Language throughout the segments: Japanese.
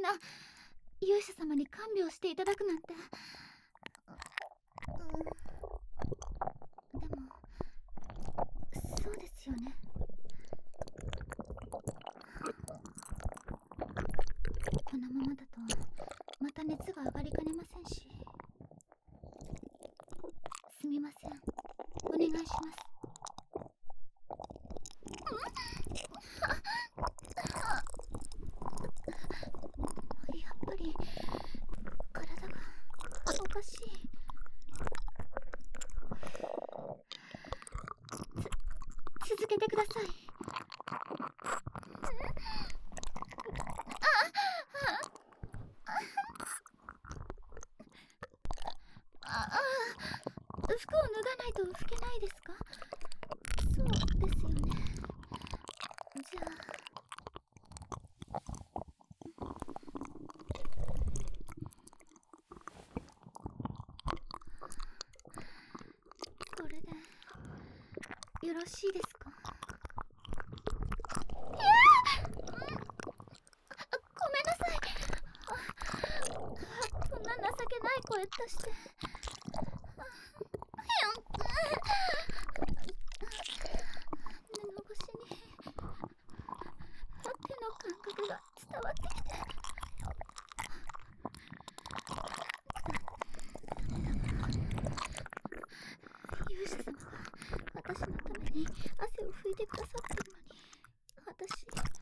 な勇者様に看病していただくなんて。でもそうですよね。このままだとまた熱が上がりかねませんし。すみません、お願いします。やっぱり体がおかしい。続けてください。服を脱がないと拭けないですか？そうですよね。じゃあこれでよろしいですか？ごめんなさい。こんな情けない声出して。布越しに手の感覚が伝わってきて。勇者様が私のために汗を拭いてくださってるのに、私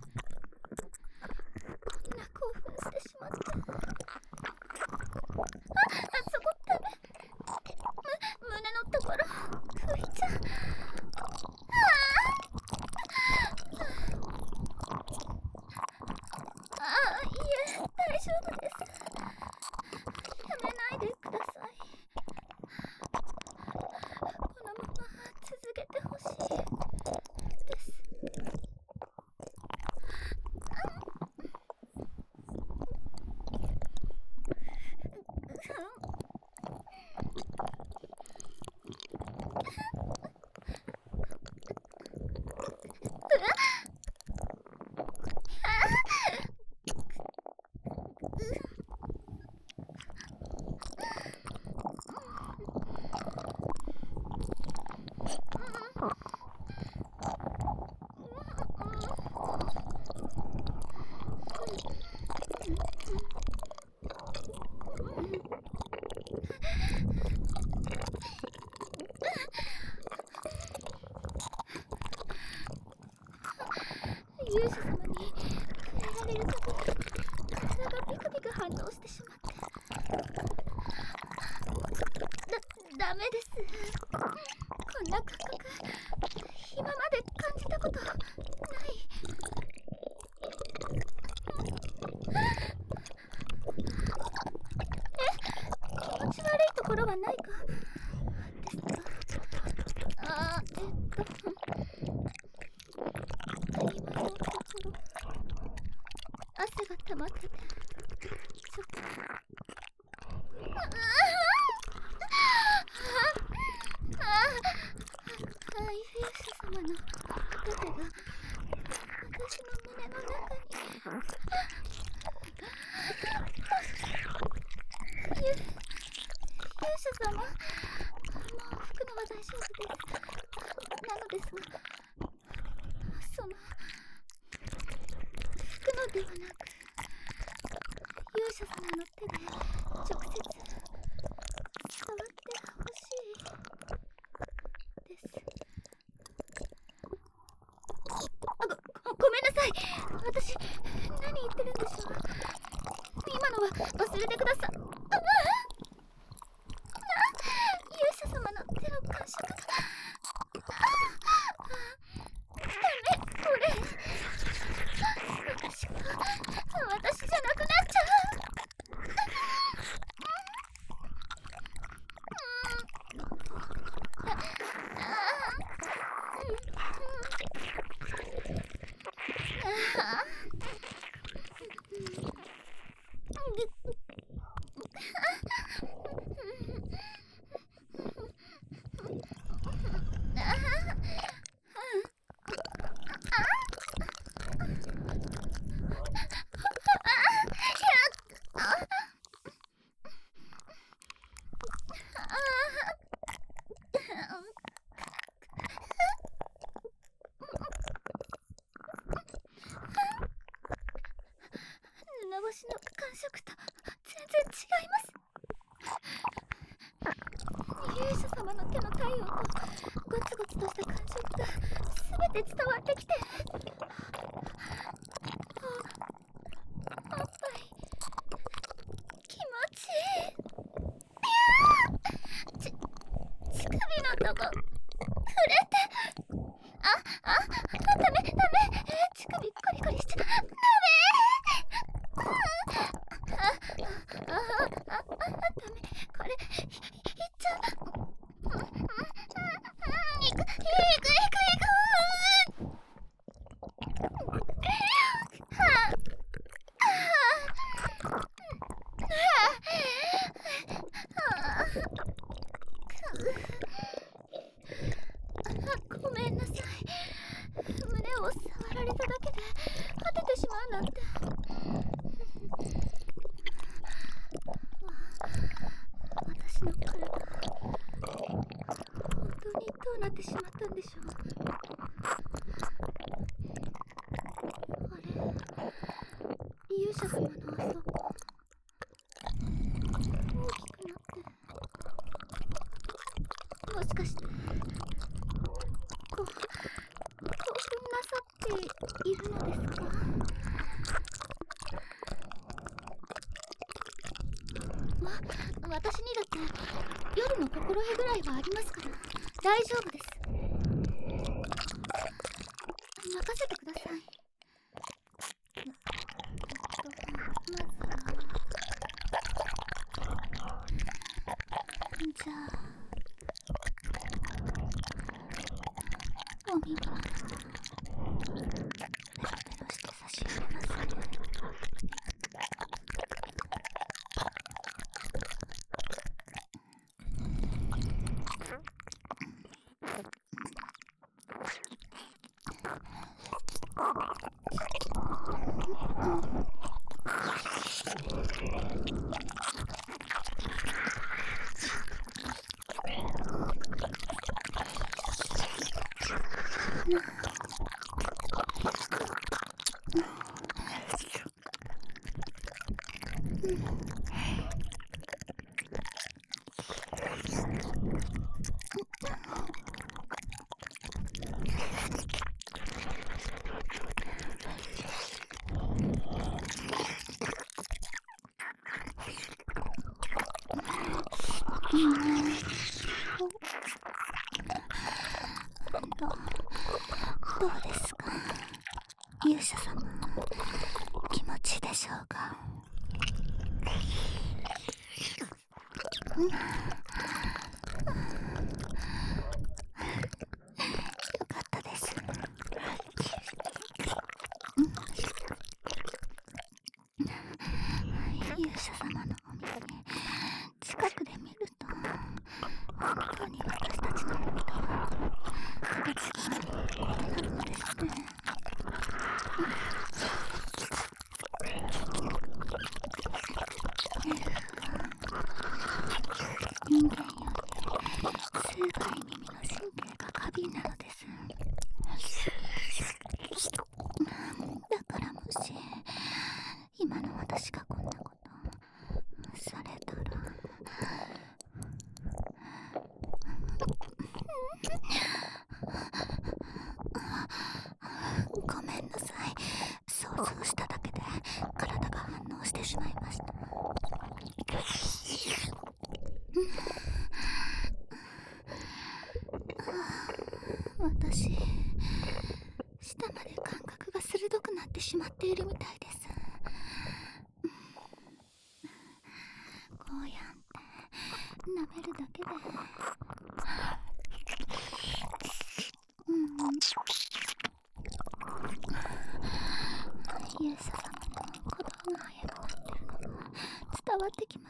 こんな興奮してしまって。そこダメ。胸のところ拭いちゃう。いえ、大丈夫です。やめないでください。このまま続けてほしいです。勇者様に触れられるたび体がピクピク反応してしまって。ダメです。こんな感覚今まで感じたことない。気持ち悪いところはないかですか？今のところ汗が溜まってて、ちょっと勇者様の手が私の胸の中に。勇者様、もう拭くのは大丈夫です。なのですが、拭くのではなく、勇者様の手で直接触ってほしいです。ごめんなさい。私何言ってるんでしょう。今のは忘れてください。勇者様の手の感触が。ダメ、これ私じゃなくなっちゃう。 触と全然違います。勇者様の手の体温とゴツゴツとした感触が全て伝わってきて、おっぱい気持ちいい。乳首のとこ触れて、ダメ、乳首コリコリしちゃダメ。ダメ、これいっちゃう。いく。ごめんなさい。胸を触られただけで果ててしまうなんて。私の体、本当にどうなってしまったんでしょう。あれ、勇者様のあそこ、大きくなって、もしかして興奮なさっているのですか？私にだって夜の心得ぐらいはありますから大丈夫です。任せてください。じゃあお耳ペロペロして差し入れますね。どうですか、勇者様、気持ちいいでしょうか？よかったです。勇者様のお耳、近くで見ると本当に私たちの耳とは形が異なるのですね。人間より数倍耳の神経が過敏なのです。だからもし今の私がこんなことされたら、ごめんなさい。想像しただけで体が反応してしまいました。私、舌まで感覚が鋭くなってしまっているみたいです。こうやって舐めるだけで、勇者様の鼓動が速くなってるのが伝わってきます。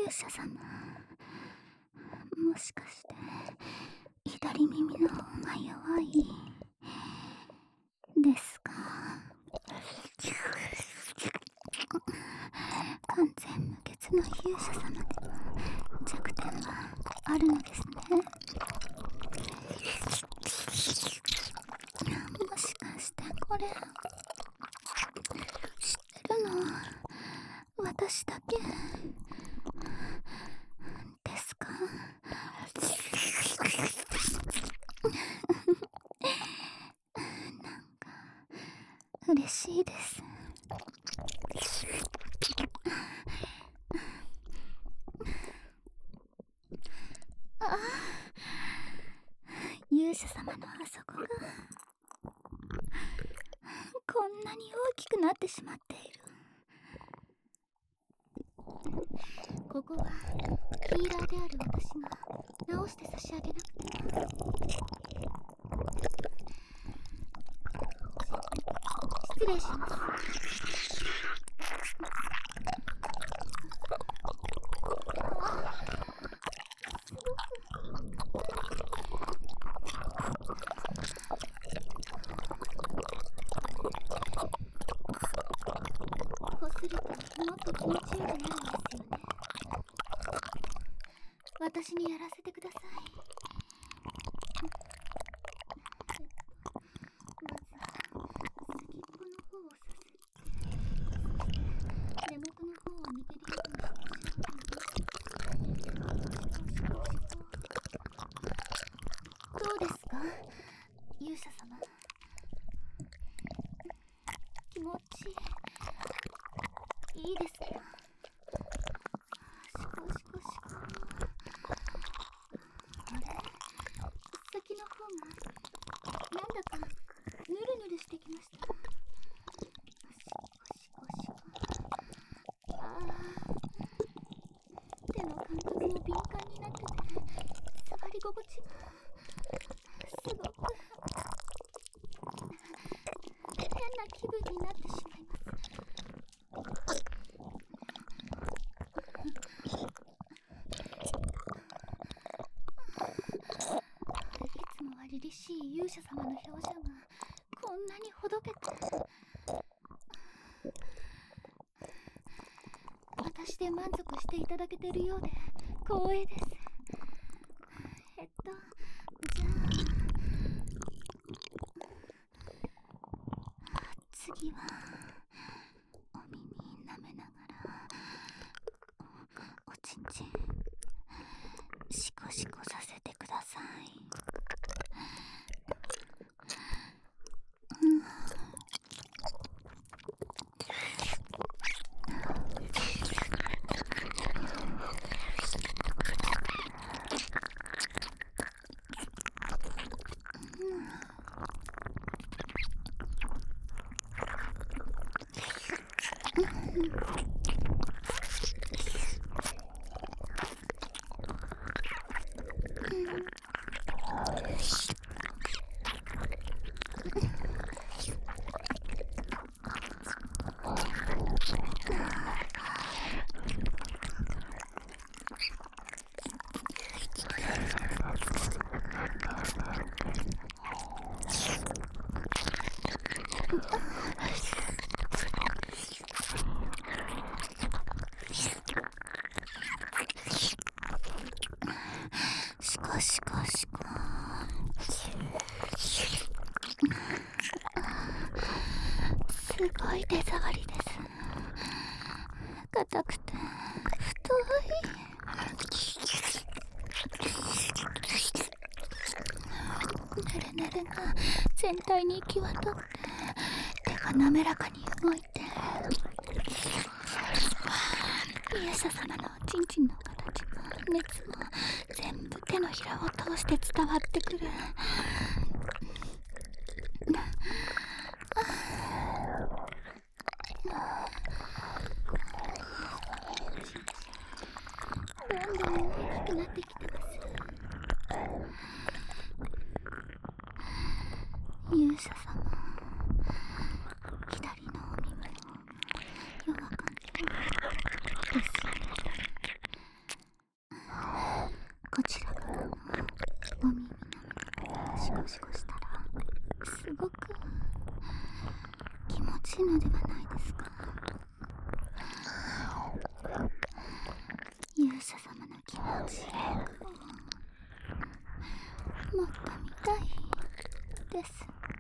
勇者様、もしかして左耳の方が弱いですか？完全無欠の勇者様でも弱点はあるのですね。もしかしてこれ知ってるの私だけですか？なんか嬉しいです。あ、勇者様のあそこがこんなに大きくなってしまっている。ここはヒーラーである私が直して差し上げなくては。失礼します。こするともっと気持ちよくなるんですよね。私にやらせてください。まず先っぽの方をさすって根元の方を抜けるようにどうですか、勇者様。気持ちいいですか？シコシコシコ。あれ、先の方がなんだかヌルヌルしてきました。シコシコシコ。あー、手の感覚も敏感になってて触り心地がすごく変な気分になってしまいます。いつもは凛々しい勇者様の表情がこんなにほどけて、私で満足していただけているようで光栄です。じゃあ次はお耳舐めながらおちんちんシコシコさせてください。シコシコシコ。すごい手触りです。硬くて太い。ネレネレが全体に行き渡って手が滑らかに動いて、勇者様のおちんちんの形も熱も全部手のひらを通して伝わってくる。どんどん大きくなってきてます。勇者様、左のお耳も弱かったですよね。 です。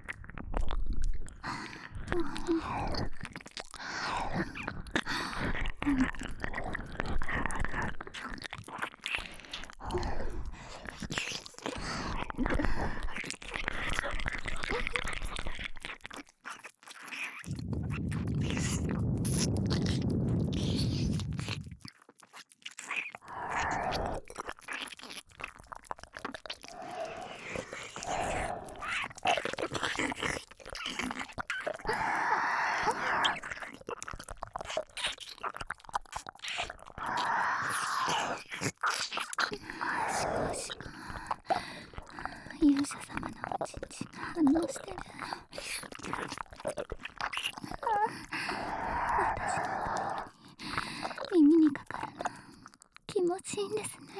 勇者様のおちんちんが反応してる。私の耳にかかるの気持ちいいんですね。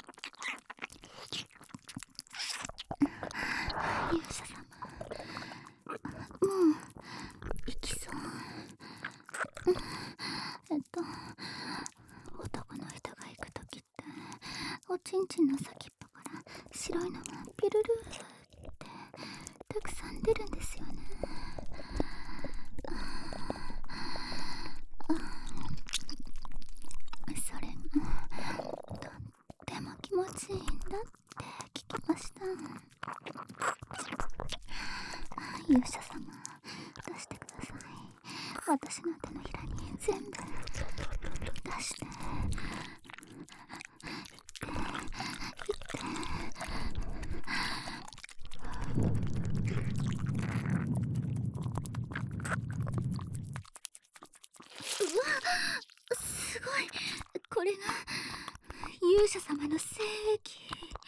勇者様、もう行きそう。男の人が行くときっておちんちんの先っぽから白いのがピルルーってたくさん出るんですよね。それがとっても気持ちいいんだって聞きました。勇者様、出してください。私の手のひらに全部出して。うわ、すごい。これが勇者様の精液。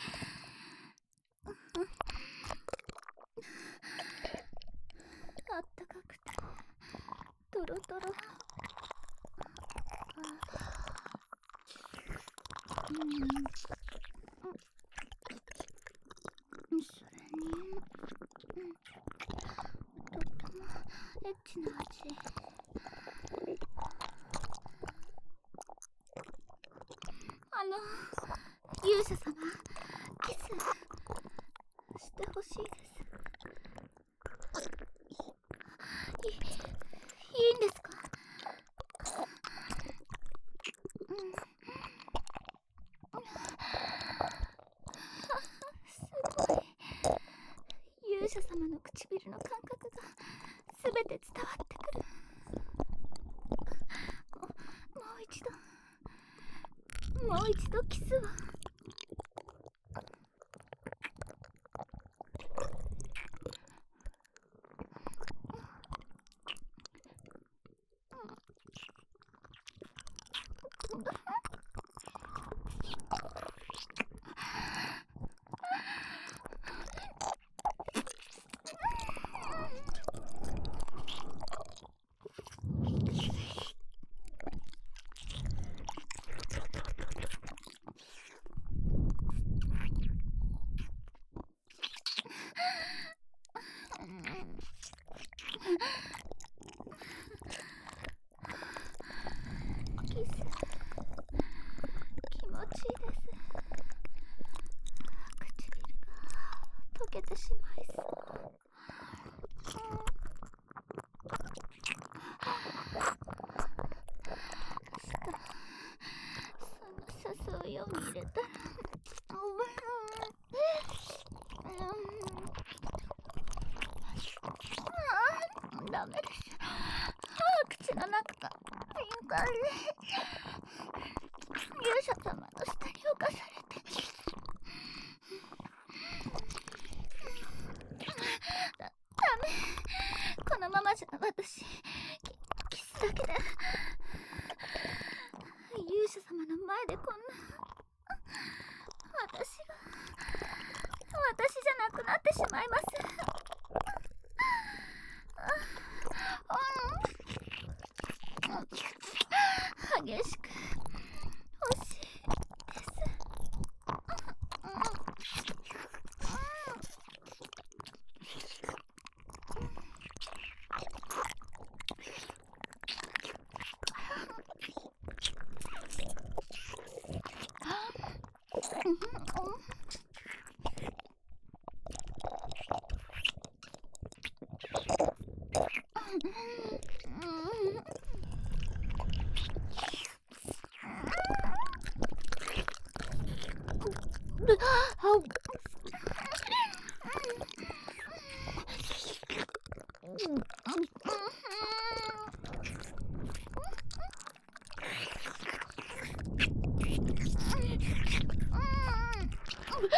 あったかくてトロトロ。それにとってもエッチな味。勇者様、キスしてほしいです。いいんですか？すごい。勇者様の唇の感覚がすべて伝わってくる。もう一度キスを。キス気持ちいいです。唇が溶けてしまいそう。誘うように入れたらダメです。口の中がピンク勇者様の下に侵されてダメ。このままじゃ私キスだけで勇者様の前でこんな私じゃなくなってしまいます。激しく欲しいです。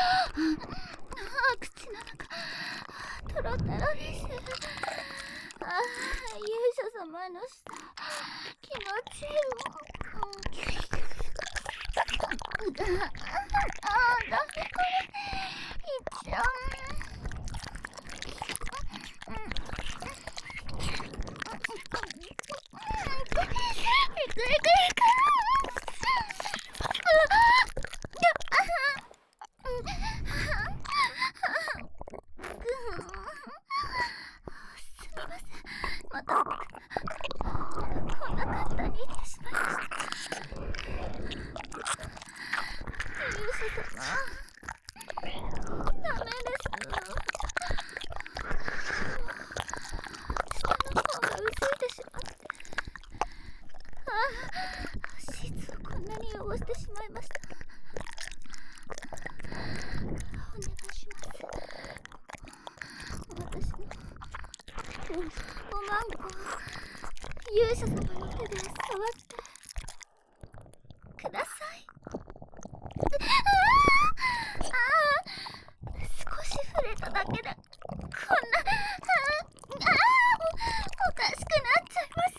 口の中トロトロです。勇者様の舌気持ちいいもん。ダメこれ一応いくいくすみません。またこんな簡単に言ってしまいました。勇者様、ダメです。下の方が薄いてしまって、シーツをこんなに汚してしまいました。お願いします。私のおまんこを勇者様の手で触ってください。少し触れただけでこんなおかしくなっちゃいます。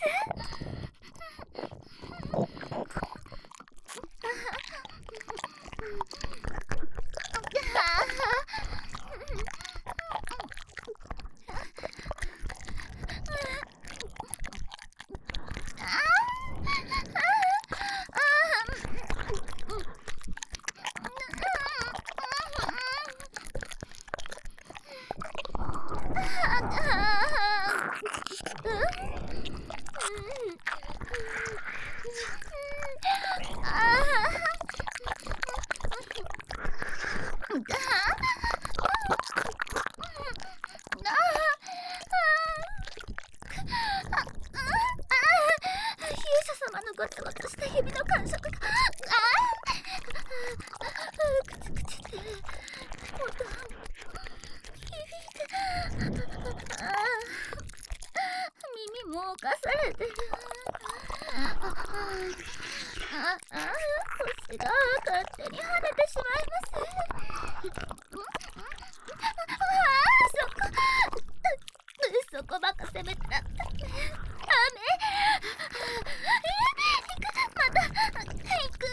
勇者様のごつごつした指の感触がくちくちって音響いて耳も侵されてる。腰が勝手に跳ねてしまいます。そこばっか攻めてらダメ。また行く。行く。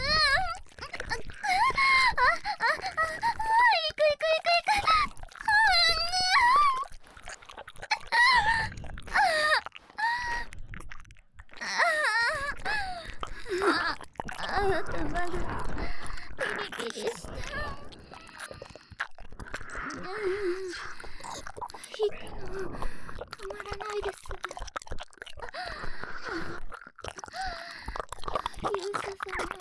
頭がピリピリした。引くの止まらないです。勇者様、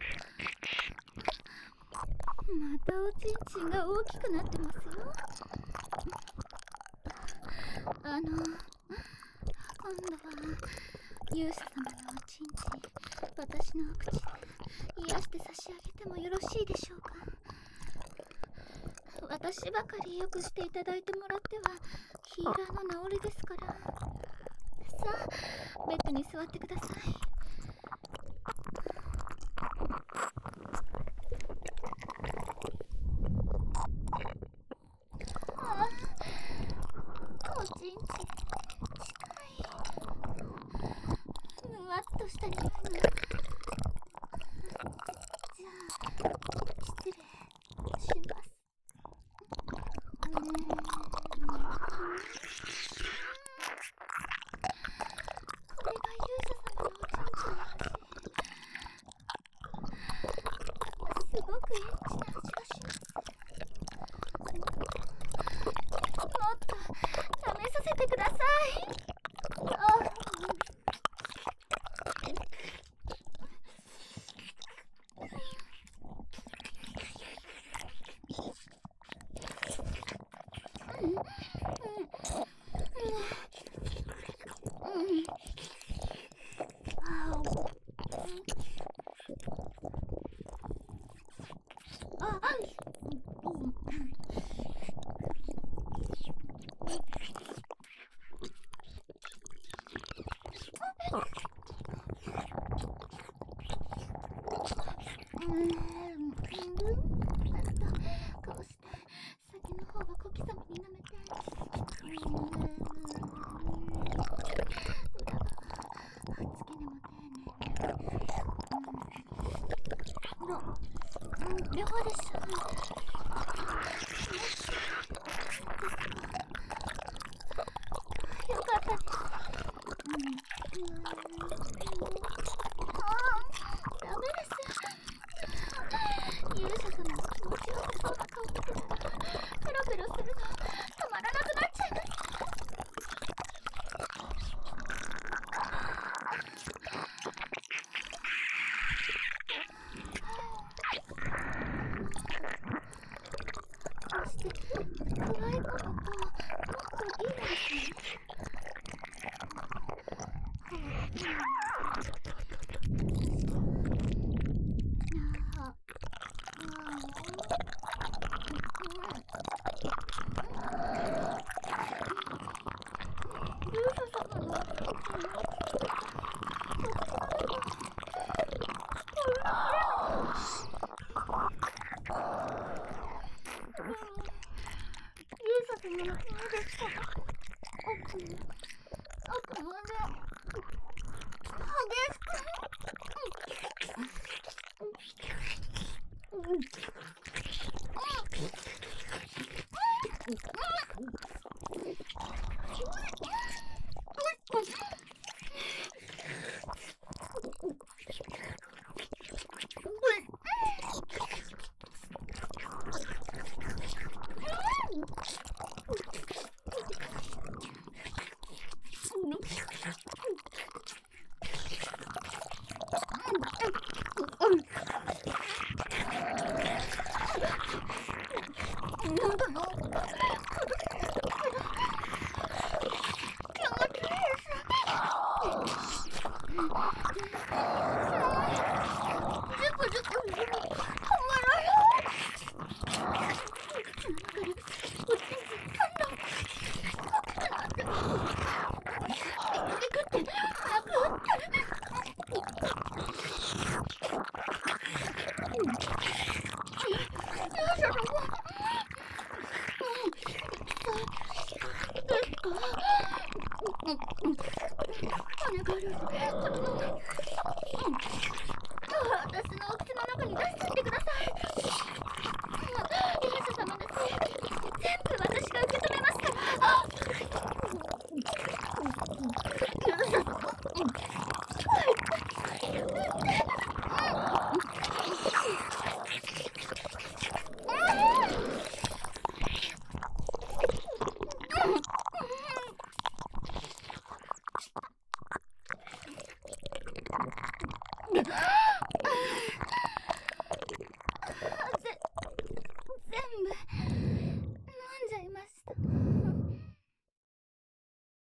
またおちんちんが大きくなってますよ。今度は勇者様のおちんちん、私のお口で癒して差し上げてもよろしいでしょうか。私ばかりよくしていただいてもらってはヒーラーの治りですから。さあ、ベッドに座ってください。おちんちん近い。むわっとした匂いが。じゃあ失礼します。これが勇者様のおちんちんの味。すごくエッチな味がします。もっと試させてください。こうし妙です。よかったです。ダメです。勇者様の気持ちよさそうな顔見てたらペロペロするの止まらなくなっちゃいます。そして可愛いことともっといいのですね。勇者様の勇者様の声ですから、奥まで激しくなんだの気持ちいいです。ジュクジュク止まらない。口の中でおちんちんどんどん大きくなってビクビクって早く勇者様ですか。お願いです。このまま私のお口の中に出しちゃってください。勇者様のせい全部私が受け止めますから。勇者様